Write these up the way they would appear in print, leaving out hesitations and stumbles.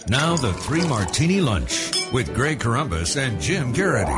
Now the Three Martini Lunch with Greg Corombos and Jim Garrity.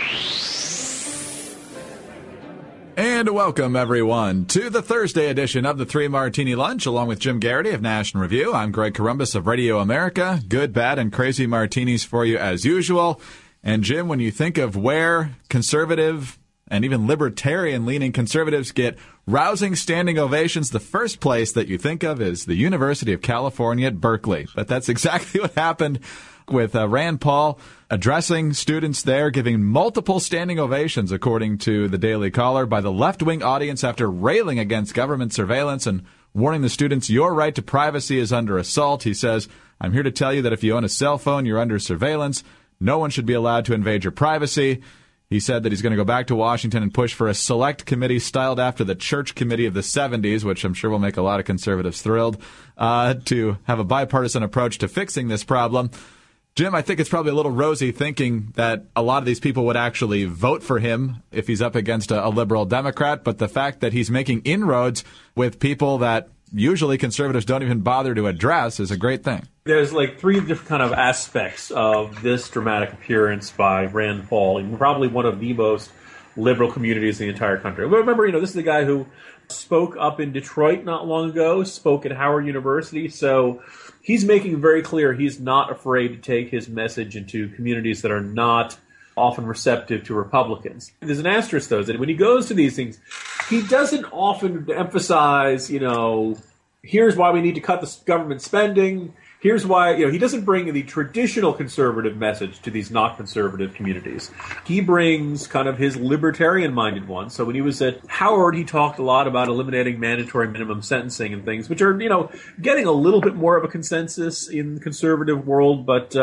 And welcome, everyone, to the Thursday edition of the Three Martini Lunch, along with Jim Garrity of National Review. I'm Greg Corombos of Radio America. Good, bad, and crazy martinis for you as usual. And Jim, when you think of where conservative and even libertarian-leaning conservatives get rousing standing ovations, the first place that you think of is the University of California at Berkeley. But that's exactly what happened with Rand Paul addressing students there, giving multiple standing ovations, according to the Daily Caller, by the left-wing audience after railing against government surveillance and warning the students, your right to privacy is under assault. He says, I'm here to tell you that if you own a cell phone, you're under surveillance. No one should be allowed to invade your privacy. He said that he's going to go back to Washington and push for a select committee styled after the Church Committee of the 70s, which I'm sure will make a lot of conservatives thrilled, to have a bipartisan approach to fixing this problem. Jim, I think it's probably a little rosy thinking that a lot of these people would actually vote for him if he's up against a liberal Democrat, but the fact that he's making inroads with people that usually conservatives don't even bother to address is a great thing. There's like three different kind of aspects of this dramatic appearance by Rand Paul, in probably one of the most liberal communities in the entire country. Remember, this is the guy who spoke up in Detroit not long ago, spoke at Howard University, so he's making very clear he's not afraid to take his message into communities that are not often receptive to Republicans. There's an asterisk, though, that when he goes to these things, he doesn't often emphasize, here's why we need to cut the government spending. Here's why, he doesn't bring the traditional conservative message to these not conservative communities. He brings kind of his libertarian-minded one. So when he was at Howard, he talked a lot about eliminating mandatory minimum sentencing and things, which are, getting a little bit more of a consensus in the conservative world, but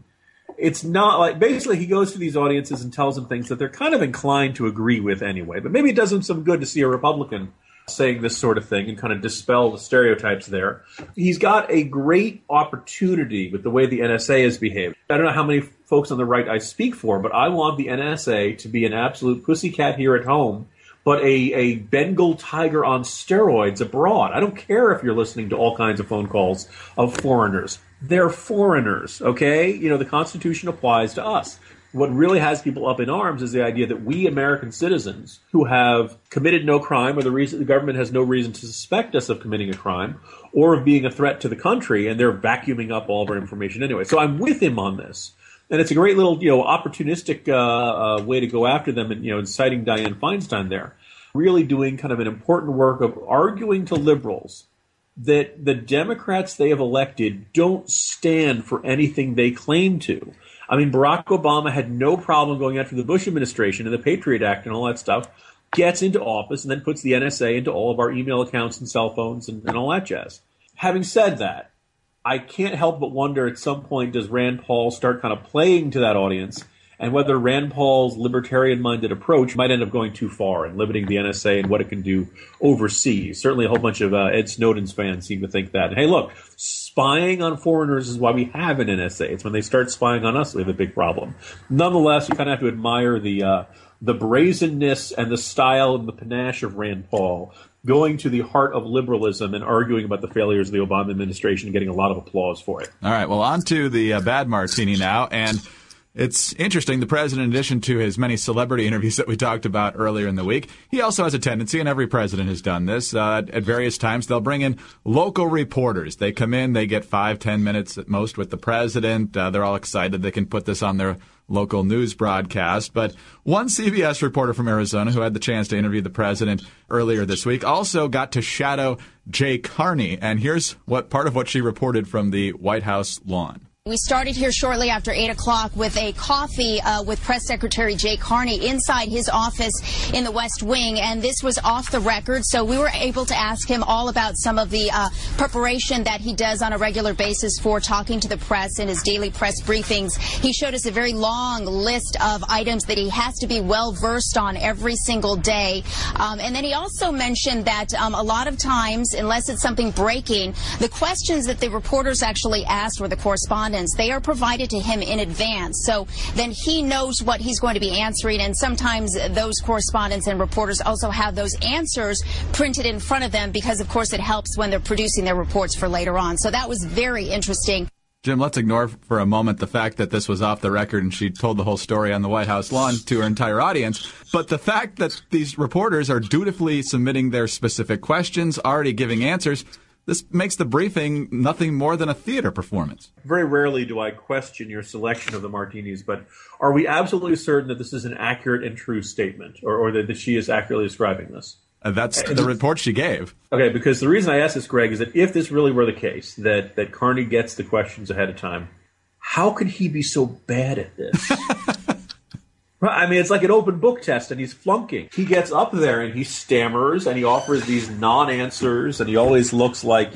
it's not like, basically he goes to these audiences and tells them things that they're kind of inclined to agree with anyway. But maybe it does him some good to see a Republican saying this sort of thing and kind of dispel the stereotypes there. He's got a great opportunity with the way the NSA has behaved. I don't know how many folks on the right I speak for, but I want the NSA to be an absolute pussycat here at home, but a Bengal tiger on steroids abroad. I don't care if you're listening to all kinds of phone calls of foreigners. They're foreigners, okay? The Constitution applies to us. What really has people up in arms is the idea that we American citizens who have committed no crime, or the government has no reason to suspect us of committing a crime or of being a threat to the country, and they're vacuuming up all of our information anyway. So I'm with him on this. And it's a great little, opportunistic way to go after them and, inciting Dianne Feinstein there. Really doing kind of an important work of arguing to liberals that the Democrats they have elected don't stand for anything they claim to. I mean, Barack Obama had no problem going after the Bush administration and the Patriot Act and all that stuff, gets into office and then puts the NSA into all of our email accounts and cell phones and all that jazz. Having said that, I can't help but wonder at some point, does Rand Paul start kind of playing to that audience, and whether Rand Paul's libertarian-minded approach might end up going too far and limiting the NSA and what it can do overseas. Certainly a whole bunch of Ed Snowden's fans seem to think that. And hey, look, spying on foreigners is why we have an NSA. It's when they start spying on us we have a big problem. Nonetheless, you kind of have to admire the brazenness and the style and the panache of Rand Paul going to the heart of liberalism and arguing about the failures of the Obama administration and getting a lot of applause for it. All right, well, on to the bad martini now. And it's interesting, the president, in addition to his many celebrity interviews that we talked about earlier in the week, he also has a tendency, and every president has done this, at various times, they'll bring in local reporters. They come in, they get 5-10 minutes at most with the president. They're all excited they can put this on their local news broadcast. But one CBS reporter from Arizona who had the chance to interview the president earlier this week also got to shadow Jay Carney. And here's part of what she reported from the White House lawn. We started here shortly after 8 o'clock with a coffee with Press Secretary Jay Carney inside his office in the West Wing, and this was off the record, so we were able to ask him all about some of the preparation that he does on a regular basis for talking to the press in his daily press briefings. He showed us a very long list of items that he has to be well-versed on every single day. And then he also mentioned that a lot of times, unless it's something breaking, the questions that the reporters actually asked or the correspondents, they are provided to him in advance. So then he knows what he's going to be answering, and sometimes those correspondents and reporters also have those answers printed in front of them because, of course, it helps when they're producing their reports for later on. So that was very interesting. Jim, let's ignore for a moment the fact that this was off the record and she told the whole story on the White House lawn to her entire audience. But the fact that these reporters are dutifully submitting their specific questions, already giving answers, this makes the briefing nothing more than a theater performance. Very rarely do I question your selection of the martinis, but are we absolutely certain that this is an accurate and true statement, or that she is accurately describing this? That's the report she gave. Okay, because the reason I ask this, Greg, is that if this really were the case, that Carney gets the questions ahead of time, how could he be so bad at this? I mean, it's like an open book test, and he's flunking. He gets up there, and he stammers, and he offers these non-answers, and he always looks like,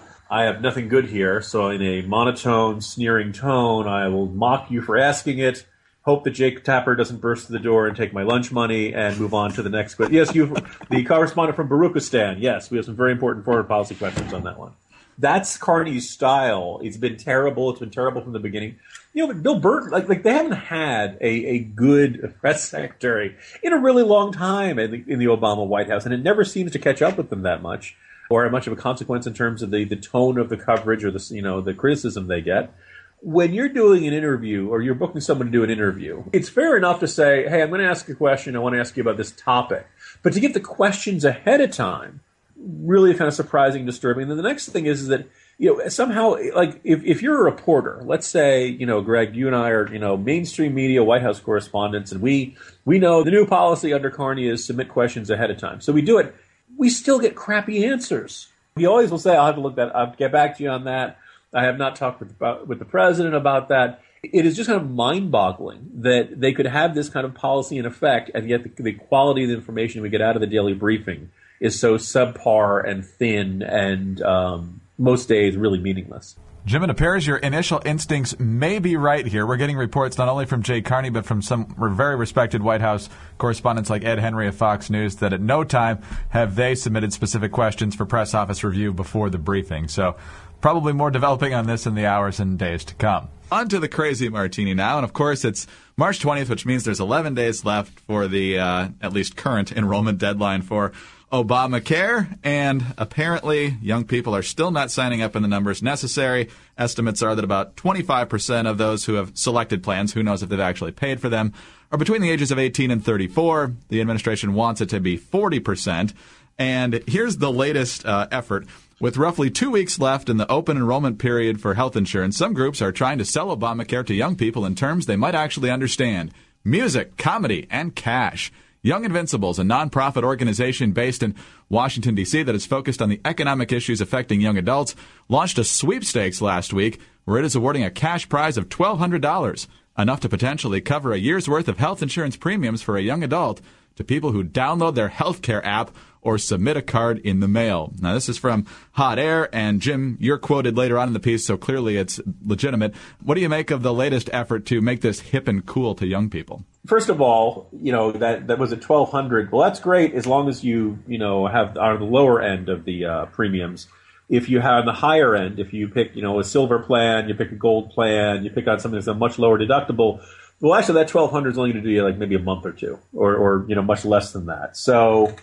I have nothing good here, so in a monotone, sneering tone, I will mock you for asking it. Hope that Jake Tapper doesn't burst through the door and take my lunch money and move on to the next question. Yes, the correspondent from Baruchistan. Yes, we have some very important foreign policy questions on that one. That's Carney's style. It's been terrible. It's been terrible from the beginning. But Bill Burton, like they haven't had a good press secretary in a really long time in the Obama White House, and it never seems to catch up with them that much, or much of a consequence in terms of the tone of the coverage or the criticism they get. When you're doing an interview or you're booking someone to do an interview, it's fair enough to say, hey, I'm going to ask a question. I want to ask you about this topic. But to get the questions ahead of time, really kind of surprising, disturbing. And then the next thing is that, somehow, like if you're a reporter, let's say, Greg, you and I are, mainstream media, White House correspondents, and we know the new policy under Carney is submit questions ahead of time. So we do it. We still get crappy answers. We always will say, I'll have to look that, I'll get back to you on that. I have not talked with the president about that. It is just kind of mind-boggling that they could have this kind of policy in effect, and yet the quality of the information we get out of the daily briefing is so subpar and thin and most days really meaningless. Jim, it appears your initial instincts may be right here. We're getting reports not only from Jay Carney, but from some very respected White House correspondents like Ed Henry of Fox News that at no time have they submitted specific questions for press office review before the briefing. So probably more developing on this in the hours and days to come. On to the crazy martini now. And, of course, it's March 20th, which means there's 11 days left for the at least current enrollment deadline for Obamacare. And apparently young people are still not signing up in the numbers necessary. Estimates are that about 25% of those who have selected plans, who knows if they've actually paid for them, are between the ages of 18 and 34. The administration wants it to be 40%. And here's the latest effort. With roughly 2 weeks left in the open enrollment period for health insurance, some groups are trying to sell Obamacare to young people in terms they might actually understand. Music, comedy, and cash. Young Invincibles, a nonprofit organization based in Washington, D.C. that is focused on the economic issues affecting young adults, launched a sweepstakes last week where it is awarding a cash prize of $1,200, enough to potentially cover a year's worth of health insurance premiums for a young adult, to people who download their healthcare app or submit a card in the mail. Now, this is from Hot Air, and Jim, you're quoted later on in the piece, so clearly it's legitimate. What do you make of the latest effort to make this hip and cool to young people? First of all, that was at $1,200. Well, that's great as long as you have on the lower end of the premiums. If you have the higher end, if you pick a silver plan, you pick a gold plan, you pick on something that's a much lower deductible. Well, actually, that $1,200 is only going to do you like maybe a month or two, or much less than that. So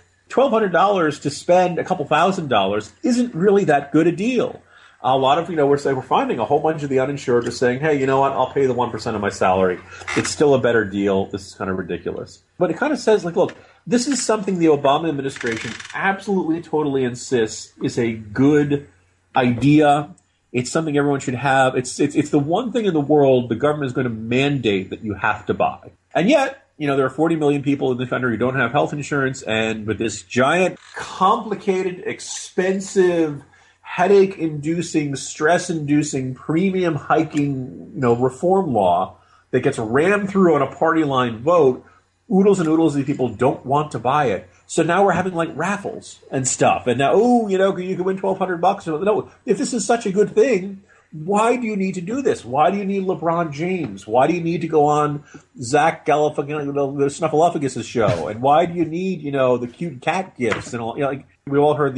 $1,200 to spend a couple $1,000s isn't really that good a deal. A lot of, we're finding a whole bunch of the uninsured are saying, hey, you know what, I'll pay the 1% of my salary. It's still a better deal. This is kind of ridiculous. But it kind of says, look, this is something the Obama administration absolutely, totally insists is a good idea. It's something everyone should have. It's the one thing in the world the government is going to mandate that you have to buy. And yet, there are 40 million people in the country who don't have health insurance, and with this giant, complicated, expensive, headache-inducing, stress-inducing, premium-hiking, reform law that gets rammed through on a party-line vote, oodles and oodles of people don't want to buy it. So now we're having raffles and stuff. And now, you can win $1,200. No, if this is such a good thing, why do you need to do this? Why do you need LeBron James? Why do you need to go on Zach Snuffleupagus' show? And why do you need, the cute cat gifts and all? We all heard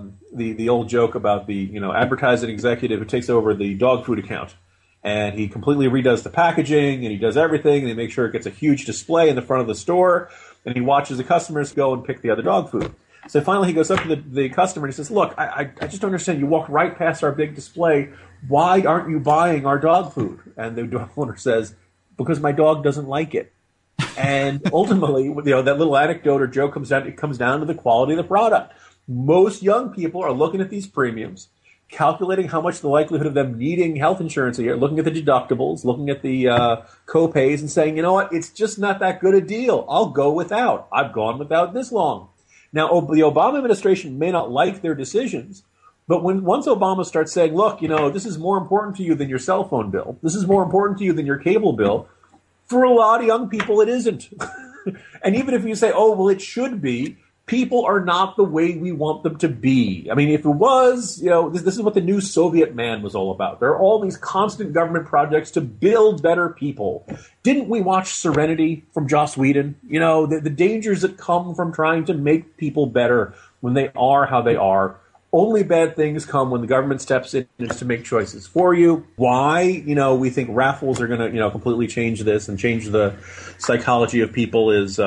the old joke about the advertising executive who takes over the dog food account, and he completely redoes the packaging and he does everything and they make sure it gets a huge display in the front of the store, and he watches the customers go and pick the other dog food. So finally he goes up to the customer and he says, look, I just don't understand. You walked right past our big display. Why aren't you buying our dog food? And the dog owner says, because my dog doesn't like it. And ultimately, that little anecdote or joke comes down to the quality of the product. Most young people are looking at these premiums, calculating how much the likelihood of them needing health insurance a year, looking at the deductibles, looking at the co-pays, and saying, you know what, it's just not that good a deal. I'll go without. I've gone without this long. Now, the Obama administration may not like their decisions, but once Obama starts saying, look, this is more important to you than your cell phone bill, this is more important to you than your cable bill, for a lot of young people, it isn't. And even if you say, oh, well, it should be, people are not the way we want them to be. I mean, if it was, this is what the new Soviet man was all about. There are all these constant government projects to build better people. Didn't we watch Serenity from Joss Whedon? The dangers that come from trying to make people better when they are how they are. Only bad things come when the government steps in to make choices for you. Why, we think raffles are going to, completely change this and change the psychology of people is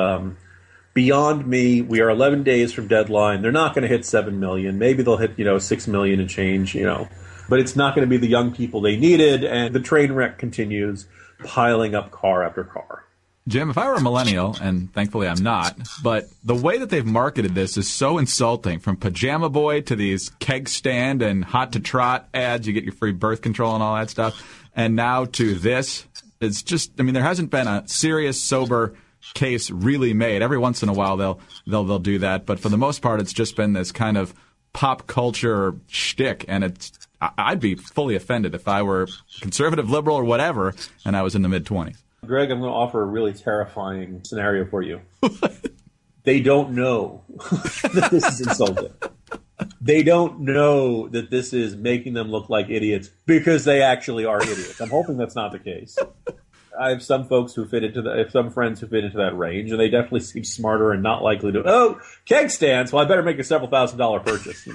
beyond me. We are 11 days from deadline. They're not going to hit 7 million. Maybe they'll hit, 6 million and change, but it's not going to be the young people they needed. And the train wreck continues, piling up car after car. Jim, if I were a millennial, and thankfully I'm not, but the way that they've marketed this is so insulting, from Pajama Boy to these keg stand and hot to trot ads, you get your free birth control and all that stuff, and now to this. It's just, there hasn't been a serious, sober case really made. Every once in a while they'll do that, but for the most part it's just been this kind of pop culture shtick, and I'd be fully offended if I were conservative, liberal, or whatever, and I was in the mid-20s. Greg, I'm going to offer a really terrifying scenario for you. They don't know that this is insulting. They don't know that this is making them look like idiots because they actually are idiots. I'm hoping that's not the case. I have some folks who fit into some friends who fit into that range, and they definitely seem smarter and not likely to. Keg stands. Well, I better make a several $1,000 purchase.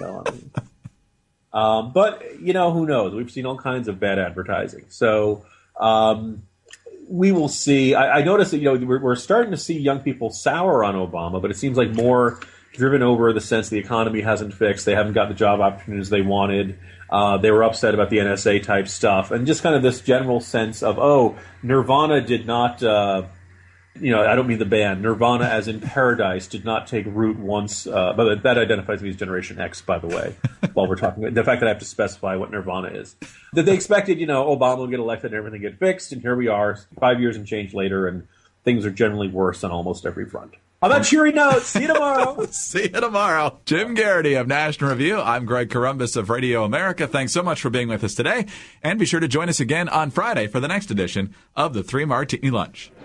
But who knows? We've seen all kinds of bad advertising. So. We will see. I noticed that we're starting to see young people sour on Obama, but it seems like more driven over the sense the economy hasn't fixed. They haven't got the job opportunities they wanted. They were upset about the NSA type stuff, and just kind of this general sense of Nirvana did not. I don't mean the band. Nirvana, as in Paradise, did not take root once. But that identifies me as Generation X, by the way, while we're talking about the fact that I have to specify what Nirvana is. That they expected, Obama would get elected and everything get fixed, and here we are 5 years and change later, and things are generally worse on almost every front. On that cheery note, see you tomorrow. See you tomorrow. Jim Garrity of National Review. I'm Greg Corombos of Radio America. Thanks so much for being with us today, and be sure to join us again on Friday for the next edition of the 3 Martini Lunch.